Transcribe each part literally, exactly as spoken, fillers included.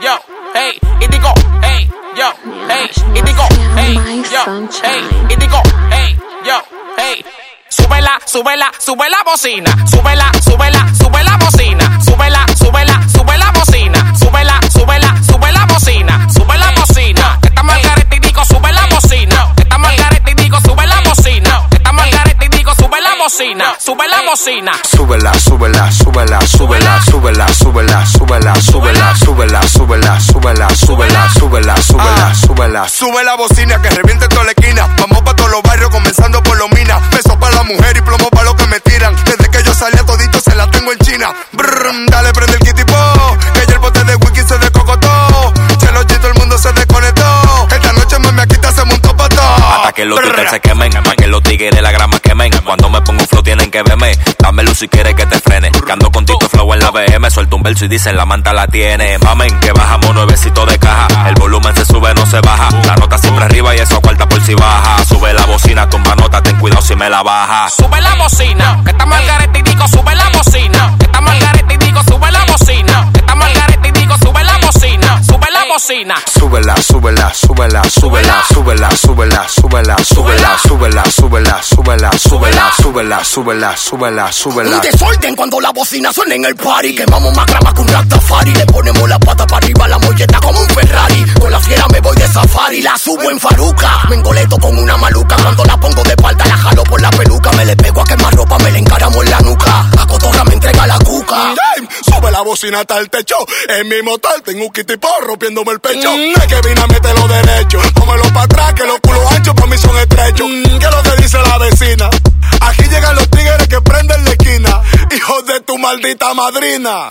yo, hey, y digo, hey, yo, hey, y digo, hey, yo, hey, y digo, hey, yo, hey. Súbela, súbela, sube la bocina. Súbela, súbela, sube la bocina. Súbela, súbela, sube la bocina. Súbela, súbela, sube la bocina. Sube la bocina. Estamos al garete y digo, sube la bocina. Estamos al garete y digo, sube la bocina. Estamos al garete y digo, sube la bocina. Sube la bocina. Súbela, súbela, súbela, súbela, súbela, súbela, súbela, súbela, súbela, súbela, súbela, súbela, súbela, súbela, súbela. Sube la bocina que reviente toda la esquina. Vamos pa' todos los barrios comenzando por los minas. Besos pa' la mujer y plomo pa' los que me tiran. Desde que yo salí a todito se la tengo en China. Brrr, dale, prende el kitty po, que ya el bote de wiki se descocotó. Chelo chito, el mundo se desconectó. Esta noche mami aquí te se montó pa' todo. Hasta que los twitters se quemen, pa' que los tigres la grama quemen. Cuando me pongo un flow tienen que verme. Dame luz si quieres que te frene. Que ando con Tito Flow en la B M. Suelto un verso y dicen la manta la tiene. Mamen, que bajamos nuevecito de caja. El volumen se sube, no se baja. La nota siempre arriba y eso cuarta por si baja. Sube la bocina, tumba nota, ten cuidado si me la baja. Sube la bocina, que estamos al garete y digo, sube la bocina. Que estamos al garete y digo, sube la bocina. Que estamos al garete y digo, sube la bocina. Sube la bocina. Súbela, súbela, súbela, súbela, súbela, súbela, súbela, súbela, súbela, súbela, súbela, súbela, súbela, súbela, súbela, súbela. Un desorden cuando la bocina suena en el party. Quemamos más grama que un Rastafari. Le ponemos la pata para arriba, la molleta como un Ferrari. Con la fiera me voy de safari, la subo en faruca. Me engoleto con una maluca. Cuando la pongo de espalda la jalo por la peluca. Me le pego a quemar ropa, me le encaramo en la nuca. A cotorra me entrega la cuca. Damn, sube la bocina hasta el techo. En mi motor tengo un kitty po rompiéndome el pecho. Mm. Es que vine a meterlo derecho. Pómelo para atrás que los culos anchos para mí son estrechos. Mm. ¿Qué es lo que dice la vecina? Aquí llegan los tigres que prenden la esquina. Hijos de tu maldita madrina.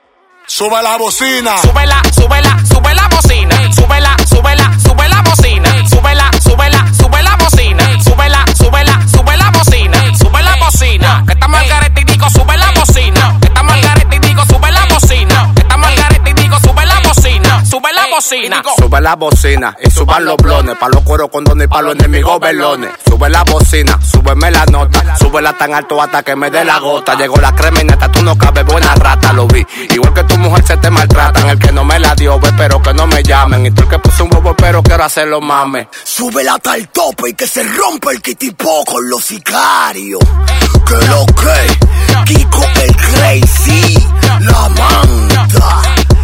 Sube la bocina. Súbela, súbela, sube la bocina. Súbela, súbela, sube la bocina. Súbela, súbela, sube la bocina. Súbela, súbela, sube la bocina. Sube la bocina. Que estamos al garete y digo, sube la bocina. Que estamos al garete y digo, sube la bocina. Que estamos al garete y digo, sube la bocina. Sube la bocina. Sube la bocina y suban los blones. Pa' los cueros condones y pa' los enemigos velones. Sube la bocina, súbeme la nota. Súbela tan alto hasta que me dé la gota. Llegó la crema y neta, tú no cabes, buena rata, lo vi. Igual que tu mujer se te maltratan. El que no me la dio, ve, pero que no me llamen. Y tú el que puso un bobo, pero quiero hacerlo, mame. Súbela hasta el tope y que se rompa el kitipo con los sicarios. Que lo que, Kiko el crazy, la manta.